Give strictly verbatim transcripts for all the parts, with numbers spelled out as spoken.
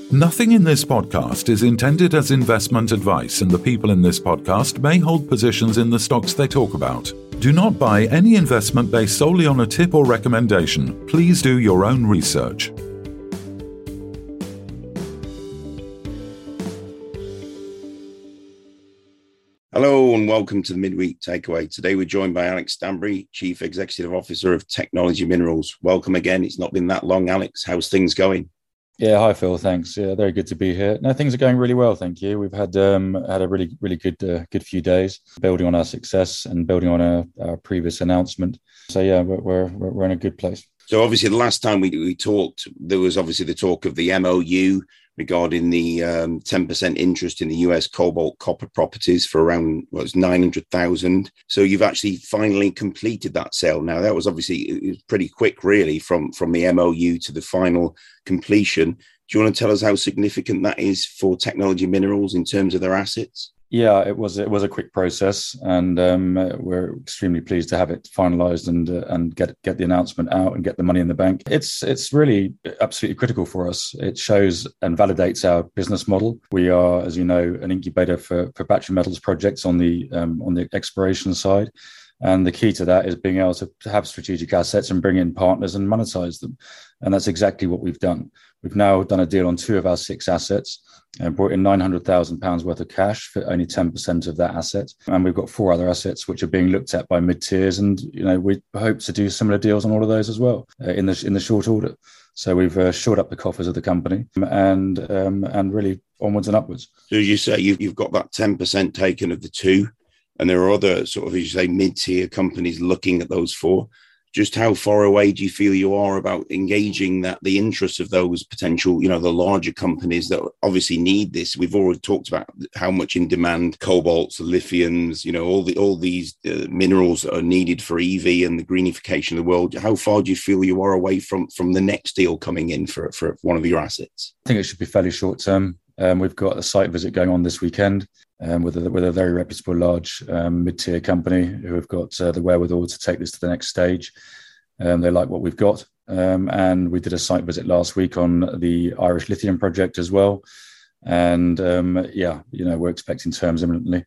Nothing in this podcast is intended as investment advice, and the people in this podcast may hold positions in the stocks they talk about. Do not buy any investment based solely on a tip or recommendation. Please do your own research. Hello and welcome to the Midweek Takeaway. Today we're joined by Alex Stanbury, Chief Executive Officer of Technology Minerals. Welcome again. It's not been that long, Alex. How's things going? Yeah, hi Phil. Thanks. Yeah, very good to be here. No, things are going really well, thank you. We've had um, had a really, really good, uh, good few days, building on our success and building on our, our previous announcement. So yeah, we're, we're we're in a good place. So obviously, the last time we we talked, there was obviously the talk of the M O U regarding the um, ten percent interest in the U S cobalt copper properties for around what was nine hundred thousand. So you've actually finally completed that sale. Now that was obviously it was pretty quick, really, from from the M O U to the final completion. Do you want to tell us how significant that is for Technology Minerals in terms of their assets? Yeah, it was it was a quick process, and um, we're extremely pleased to have it finalised and uh, and get get the announcement out and get the money in the bank. It's it's really absolutely critical for us. It shows and validates our business model. We are, as you know, an incubator for, for battery metals projects on the um, on the exploration side. And the key to that is being able to have strategic assets and bring in partners and monetize them. And that's exactly what we've done. We've now done a deal on two of our six assets and brought in nine hundred thousand pounds worth of cash for only ten percent of that asset. And we've got four other assets which are being looked at by mid-tiers. And, you know, we hope to do similar deals on all of those as well uh, in the in the short order. So we've uh, shored up the coffers of the company and um, and really onwards and upwards. So you say you've, you've got that ten percent taken of the two. And there are other sort of, as you say, mid-tier companies looking at those four. Just how far away do you feel you are about engaging that the interests of those potential, you know, the larger companies that obviously need this? We've already talked about how much in demand cobalts, lithiums, you know, all the all these uh, minerals that are needed for E V and the greenification of the world. How far do you feel you are away from from the next deal coming in for for one of your assets? I think it should be fairly short term. Um, we've got a site visit going on this weekend um, with, a, with a very reputable large um, mid-tier company who have got uh, the wherewithal to take this to the next stage. Um, they like what we've got. Um, and we did a site visit last week on the Irish lithium project as well. And um, yeah, you know, we're expecting terms imminently.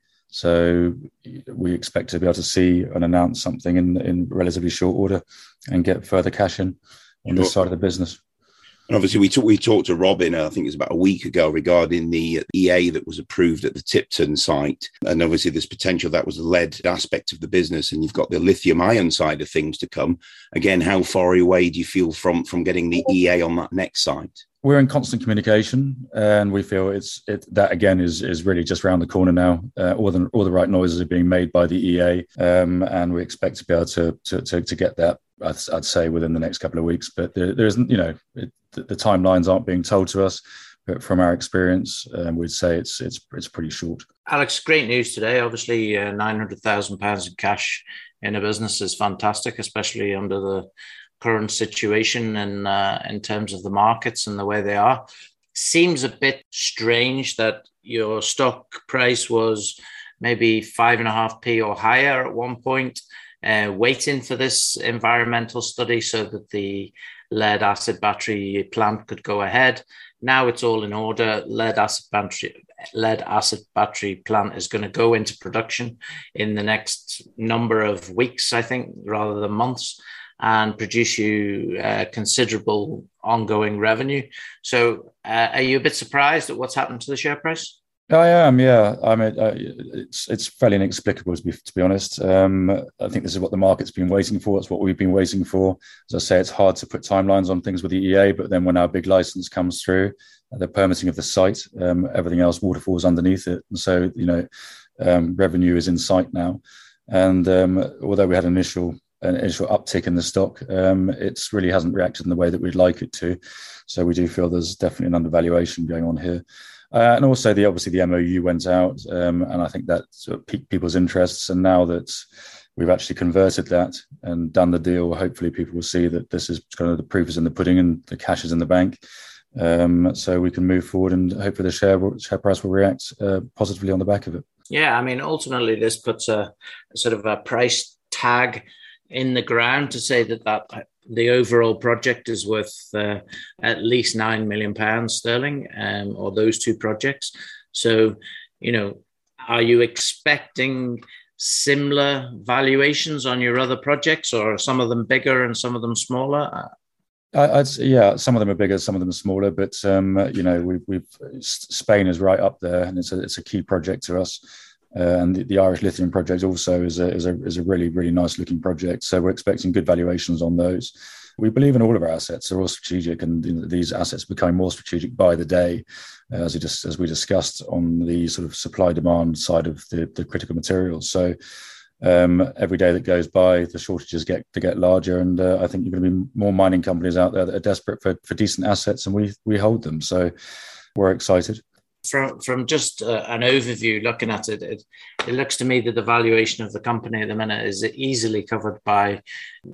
So we expect to be able to see and announce something in, in relatively short order and get further cash in on this side of the business. And obviously, we, talk, we talked to Robin, I think it was about a week ago, regarding the E A that was approved at the Tipton site. And obviously, there's potential that was the lead aspect of the business. And you've got the lithium ion side of things to come. Again, how far away do you feel from, from getting the E A on that next site? We're in constant communication, and we feel it's it, that again is is really just around the corner now. Uh, all the all the right noises are being made by the E A, um, and we expect to be able to to to, to get that. I'd, I'd say within the next couple of weeks. But there, there isn't, you know, it, the, the timelines aren't being told to us. But from our experience, um, we'd say it's it's it's pretty short. Alex, great news today. Obviously, uh, nine hundred thousand pounds in cash in a business is fantastic, especially under the current situation and uh, in terms of the markets and the way they are. Seems a bit strange that your stock price was maybe five and a half p or higher at one point, uh, waiting for this environmental study so that the lead acid battery plant could go ahead. Now it's all in order. Lead acid battery, lead acid battery plant is going to go into production in the next number of weeks, I think, rather than months, and produce you uh, considerable ongoing revenue. So uh, are you a bit surprised at what's happened to the share price? I am, yeah. I mean, uh, it's it's fairly inexplicable, to be, to be honest. Um, I think this is what the market's been waiting for. It's what we've been waiting for. As I say, it's hard to put timelines on things with the E A, but then when our big license comes through, uh, the permitting of the site, um, everything else waterfalls underneath it. And so, you know, um, revenue is in sight now. And um, although we had an initial an initial uptick in the stock, um, it's really hasn't reacted in the way that we'd like it to. So we do feel there's definitely an undervaluation going on here. Uh, and also, the obviously the M O U went out, um, and I think that sort of piqued people's interests. And now that we've actually converted that and done the deal, hopefully people will see that this is kind of the proof is in the pudding and the cash is in the bank. Um, so we can move forward, and hopefully the share share price will react uh, positively on the back of it. Yeah, I mean, ultimately this puts a, a sort of a price tag in the ground to say that, that the overall project is worth uh, at least nine million pounds sterling, um, or those two projects. So, you know, are you expecting similar valuations on your other projects, or are some of them bigger and some of them smaller? I, I'd, yeah, some of them are bigger, some of them are smaller, but um, you know, we've, we've Spain is right up there, and it's a it's a key project to us. Uh, and the, the Irish Lithium project also is a is a is a really really nice looking project. So we're expecting good valuations on those. We believe in all of our assets; they're all strategic, and you know, these assets become more strategic by the day, uh, as we just as we discussed on the sort of supply demand side of the, the critical materials. So um, every day that goes by, the shortages get to get larger, and uh, I think you're going to be more mining companies out there that are desperate for for decent assets, and we we hold them. So we're excited. From from just uh, an overview, looking at it, it, it looks to me that the valuation of the company at the minute is easily covered by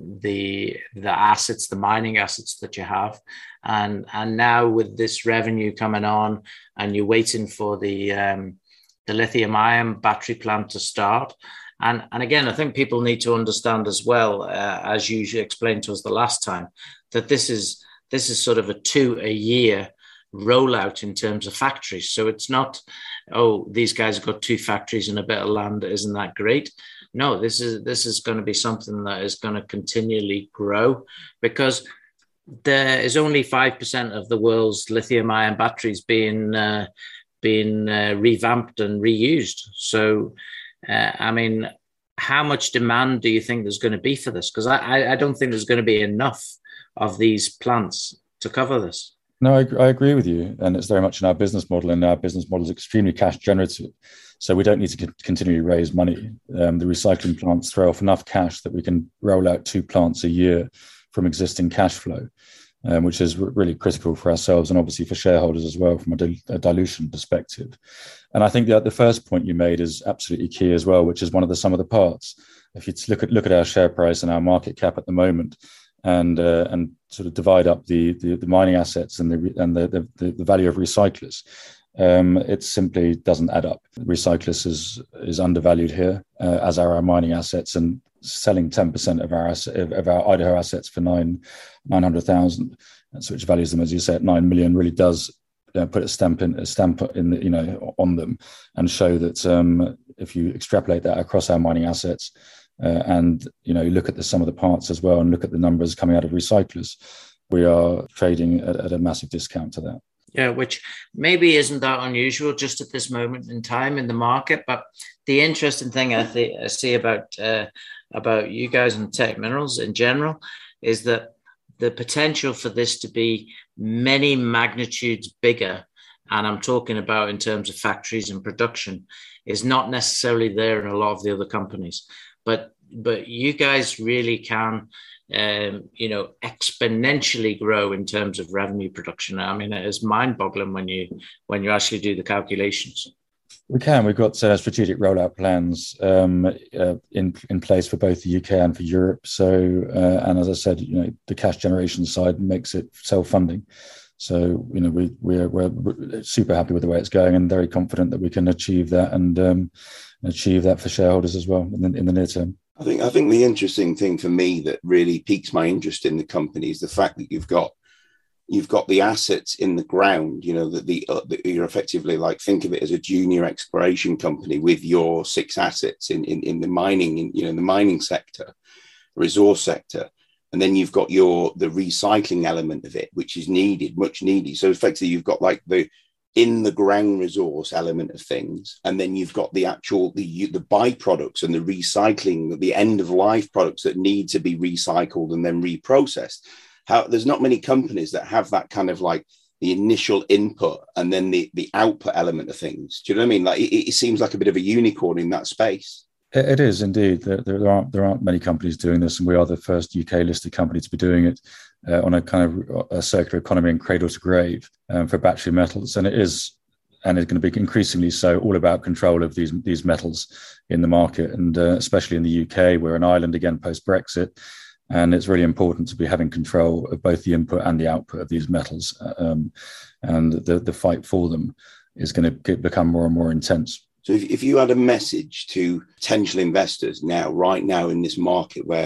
the the assets, the mining assets that you have, and and now with this revenue coming on, and you're waiting for the um, the lithium-ion battery plant to start, and and again, I think people need to understand as well, uh, as you explained to us the last time, that this is this is sort of a two a year rollout in terms of factories. So it's not, oh, these guys have got two factories and a bit of land, isn't that great? No, this is this is going to be something that is going to continually grow, because there is only five percent of the world's lithium ion batteries being uh, being uh, revamped and reused. So uh, I mean, how much demand do you think there's going to be for this? Because I, I don't think there's going to be enough of these plants to cover this. No, I, I agree with you. And it's very much in our business model, and our business model is extremely cash generative. So we don't need to continually raise money. Um, the recycling plants throw off enough cash that we can roll out two plants a year from existing cash flow, um, which is r- really critical for ourselves and obviously for shareholders as well from a, dil- a dilution perspective. And I think that the first point you made is absolutely key as well, which is one of the sum of the parts. If you look at look at our share price and our market cap at the moment, and uh, and sort of divide up the, the the mining assets and the and the the, the value of Recyclers, um, it simply doesn't add up. Recyclers is is undervalued here, uh, as are our mining assets, and selling ten percent of our of our Idaho assets for nine nine hundred thousand, which values them, as you said, nine million, really does uh, put a stamp in a stamp in the, you know on them, and show that um, if you extrapolate that across our mining assets. Uh, and, you know, look at the sum of the parts as well, and look at the numbers coming out of Recyclers, we are trading at, at a massive discount to that. Yeah, which maybe isn't that unusual just at this moment in time in the market. But the interesting thing I, th- I see about uh, about you guys and Teck Minerals in general is that the potential for this to be many magnitudes bigger, and I'm talking about in terms of factories and production, is not necessarily there in a lot of the other companies. But but you guys really can, um, you know, exponentially grow in terms of revenue production. I mean, it is mind-boggling when you when you actually do the calculations. We can. We've got uh, strategic rollout plans um, uh, in in place for both the U K and for Europe. So, uh, and as I said, you know, the cash generation side makes it self-funding. So, you know, we we're, we're super happy with the way it's going, and very confident that we can achieve that and um, achieve that for shareholders as well in the, in the near term. I think I think the interesting thing for me that really piques my interest in the company is the fact that you've got you've got the assets in the ground. You know that the, uh, the you're effectively like think of it as a junior exploration company with your six assets in in, in the mining in you know the mining sector, resource sector. And then you've got your the recycling element of it, which is needed, much needed. So effectively, you've got like the in the ground resource element of things, and then you've got the actual the the byproducts and the recycling, the end of life products that need to be recycled and then reprocessed. How there's not many companies that have that kind of like the initial input and then the the output element of things. Do you know what I mean? Like it, it seems like a bit of a unicorn in that space. It is indeed. There, there aren't there aren't many companies doing this, and we are the first U K listed company to be doing it uh, on a kind of a circular economy and cradle to grave um, for battery metals. And it is, and it's going to be increasingly so, all about control of these these metals in the market, and uh, especially in the U K, we're an island again post Brexit, and it's really important to be having control of both the input and the output of these metals, um, and the the fight for them is going to get, become more and more intense. So if, if you had a message to potential investors now, right now in this market where,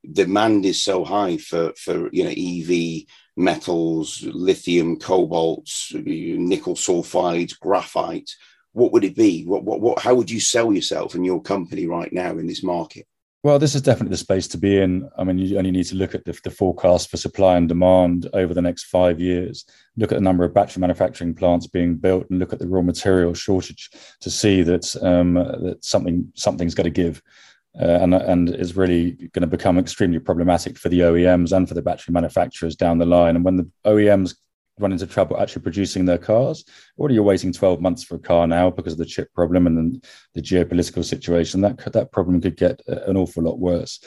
demand is so high for, for you know, E V metals, lithium, cobalt, nickel sulfides, graphite. What would it be? What, what, what, how would you sell yourself and your company right now in this market? Well, this is definitely the space to be in. I mean, you only need to look at the, the forecast for supply and demand over the next five years, look at the number of battery manufacturing plants being built, and look at the raw material shortage to see that, um, that something something's got to give. Uh, and, and is really going to become extremely problematic for the O E Ms and for the battery manufacturers down the line. And when the O E Ms run into trouble actually producing their cars, or you're waiting twelve months for a car now because of the chip problem and then the geopolitical situation, that that problem could get an awful lot worse.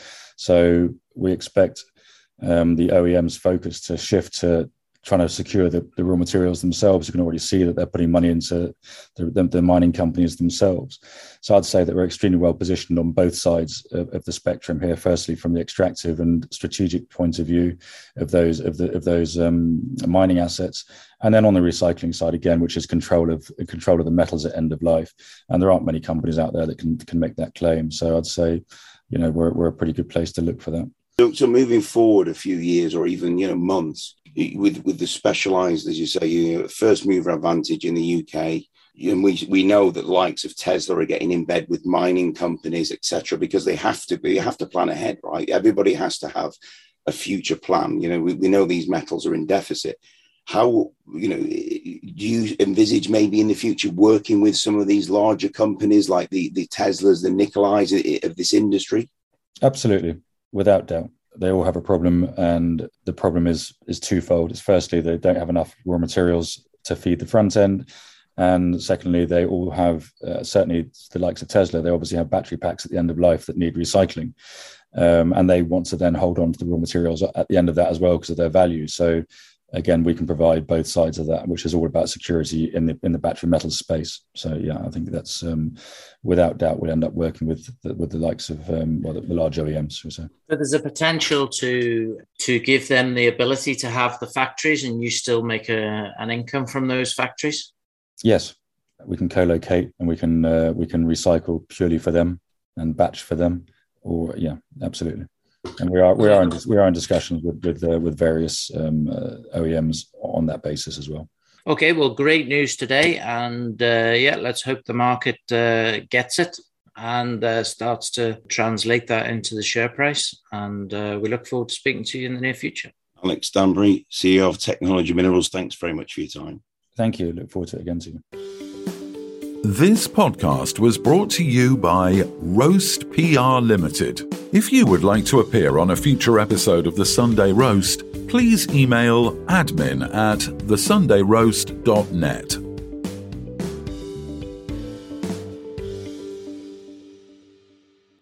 So we expect um, the O E Ms' focus to shift to trying to secure the, the raw materials themselves. You can already see that they're putting money into the, the, the mining companies themselves. So I'd say that we're extremely well positioned on both sides of, of the spectrum here. Firstly, from the extractive and strategic point of view of those of the of those um, mining assets, and then on the recycling side again, which is control of control of the metals at end of life. And there aren't many companies out there that can can make that claim. So I'd say, you know, we're we're a pretty good place to look for that. So, so moving forward a few years or even, you know, months, with with the specialized, as you say, you know, first mover advantage in the U K, and we we know that the likes of Tesla are getting in bed with mining companies, et cetera, because they have to be, have to plan ahead, right? Everybody has to have a future plan. You know, we, we know these metals are in deficit. How, you know, do you envisage maybe in the future working with some of these larger companies like the, the Teslas, the Nikolais of this industry? Absolutely. Without doubt, they all have a problem, and the problem is is twofold. It's firstly, they don't have enough raw materials to feed the front end, and secondly, they all have, uh, certainly the likes of Tesla, they obviously have battery packs at the end of life that need recycling, um, and they want to then hold on to the raw materials at the end of that as well because of their value. So again, we can provide both sides of that, which is all about security in the in the battery metal space. So yeah, I think that's um, without doubt we'll end up working with the, with the likes of um, well, the, the large O E Ms. So. But there's a potential to to give them the ability to have the factories, and you still make a, an income from those factories. Yes, we can co-locate and we can uh, we can recycle purely for them and batch for them. Or yeah, absolutely. And we are we are in, we are in discussions with with uh, with various um, uh, O E Ms on that basis as well. Okay, well, great news today, and uh, yeah, let's hope the market uh, gets it and uh, starts to translate that into the share price. And uh, we look forward to speaking to you in the near future. Alex Stanbury, C E O of Technology Minerals. Thanks very much for your time. Thank you. Look forward to it again soon. This podcast was brought to you by Roast P R Limited. If you would like to appear on a future episode of The Sunday Roast, please email admin at the sunday roast dot net.